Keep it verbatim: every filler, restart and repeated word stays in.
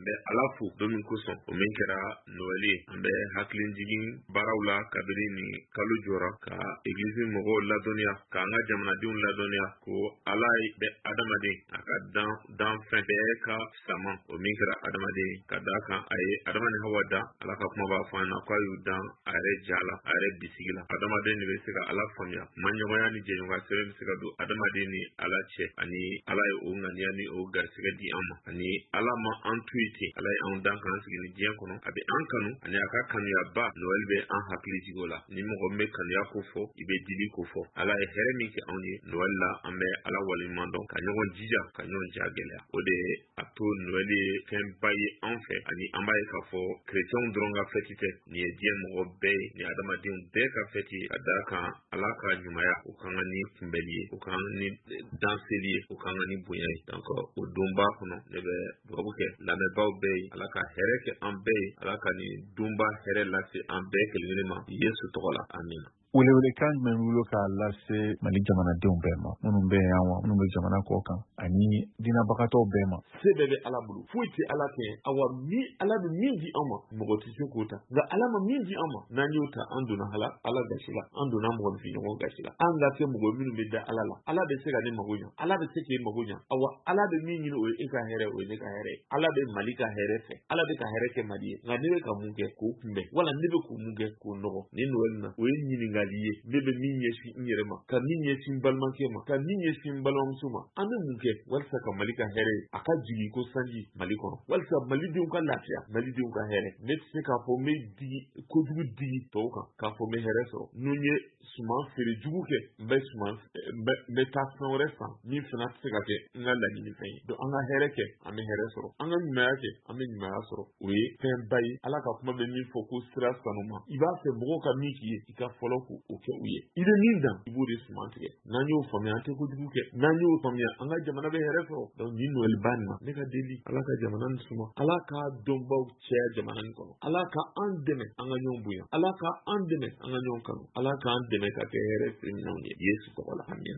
mbe alafu domin kuson o min kɛra Noël an bɛ hakilin jigin baaraw la kabiri ni kalo jɔra ka église mɔgɔw ladɔnniya ka an ka jamanadenw ladɔnniya ko Ala bɛ adamaden a ka dan dan fɛn bɛɛ ka sama o min kɛra adamaden ka da kan a ye Adama ni Hawa da Ala ka kuma b'a fɔ an na k'a y'u dan a yɛrɛ ja la a yɛrɛ bisigi la adamaden de bɛ se ka Ala faamuya maɲɔgɔnya ni jɛɲɔgɔnya sɛbɛn bɛ se ka don adamaden ni Ala cɛ ani Ala ye o ŋaniya ni o garisɛgɛ di an ma ani Ala ma an to yen ten Ala ye anw dan k'an sigi ni diɲɛ kɔnɔ a bɛ an kanu ani a ka kanuya ba Noël bɛ an hakili jigi o la ni mɔgɔ min bɛ kanuya ko fɔ i bɛ dili ko fɔ Ala ye hɛrɛ min kɛ anw ye Noël la an bɛ Ala waleɲuman dɔn ka ɲɔgɔn jija ka ɲɔgɔn ja gɛlɛya o de a to Noël ye fɛnba ye an fɛ ani an b'a ye k'a fɔ chrétienw dɔrɔn ka fɛti tɛ nin ye diɲɛ mɔgɔ bɛɛ ye ni adamadenw bɛɛ ka fɛti ye ka da kan Ala ka ɲumanya o kan ka ni kunbɛli ye o kan ni danseli ye o kan ka ni bonya ye donc o donba kɔnɔ ne bɛ dugawu kɛ lamɛnbaaw bɛɛ ye Ala ka hɛrɛ kɛ an bɛɛ ye Ala ka nin donba hɛrɛ lase an bɛɛ kelen-kelen ma Yesu tɔgɔ la amina. Welewelekan jumɛn b'i bolo k'a lase Mali jamanadenw bɛɛ ma minnu bɛ yan wa minnu bɛ jamana kɔ kan ani diinabagatɔw bɛɛ ma. Se bɛɛ bɛ Ala bolo foyi tɛ Ala kɛ awa min Ala bɛ min di an ma mɔgɔ tɛ se k'o ta nka Ala ma min di an ma n'an y'o ta an donna Ala Ala gasi la an donna mɔgɔninfinɲɔgɔn gasi la an ka kɛ mɔgɔ minnu bɛ da Ala la Ala bɛ se ka ne mago ɲa Ala bɛ se k'e mago ɲa awa Ala bɛ min ɲini o ye e ka hɛrɛ o ye ne ka hɛrɛ Ala bɛ Mali ka hɛrɛ fɛ Ala bɛ ka hɛrɛ kɛ Mali ye nka ne bɛ ka mun kɛ k'o kunbɛn wala ne bɛ k'o mun kɛ k'o nɔgɔ ni Noël na o ye ɲininkali ye ne bɛ min ɲɛsin n yɛrɛ ma ka min ɲɛsin balimakɛ ma ka min ɲɛsin balimamuso ma an bɛ mun kɛ walasa ka Mali ka hɛrɛ a ka jigin ko sanji Mali kɔnɔ walasa Malidenw ka lafiya Malidenw ka hɛrɛ ne tɛ se k'a fɔ n bɛ digi kojugu digi tɔw kan k'a fɔ n bɛ hɛrɛ sɔrɔ n'u ye suman feere jugu kɛ n bɛ suman n bɛ taa fɛn wɛrɛ san min fana tɛ se ka kɛ n ka laɲini fɛn ye donc an ka hɛrɛ kɛ an bɛ hɛrɛ sɔrɔ an ka ɲumanya kɛ an bɛ ɲumanya sɔrɔ o ye fɛnba ye Ala ka kuma bɛ min fɔ ko sira sanu ma i b'a fɛ mɔgɔw ka min k'i ye i ka fɔlɔ k'o kɛ u ye i bɛ min dan i b'o de suman tigɛ n'an y'o faamuya an tɛ kojugu kɛ n'an y'o faamuya an ka jamana bɛ hɛrɛ sɔrɔ donc ni Noël ba nin na ne ka deli Ala ka jamana nin suma Ala ka dɔnbaw caya jamana nin kɔnɔ Ala ka an dɛmɛ an ka ɲɔgɔn bonya Ala ka an dɛmɛ an ka ɲɔgɔn kanu Ala ka an dɛmɛ ka kɛ hɛrɛ se minanw ye Yesu tɔgɔ la amen.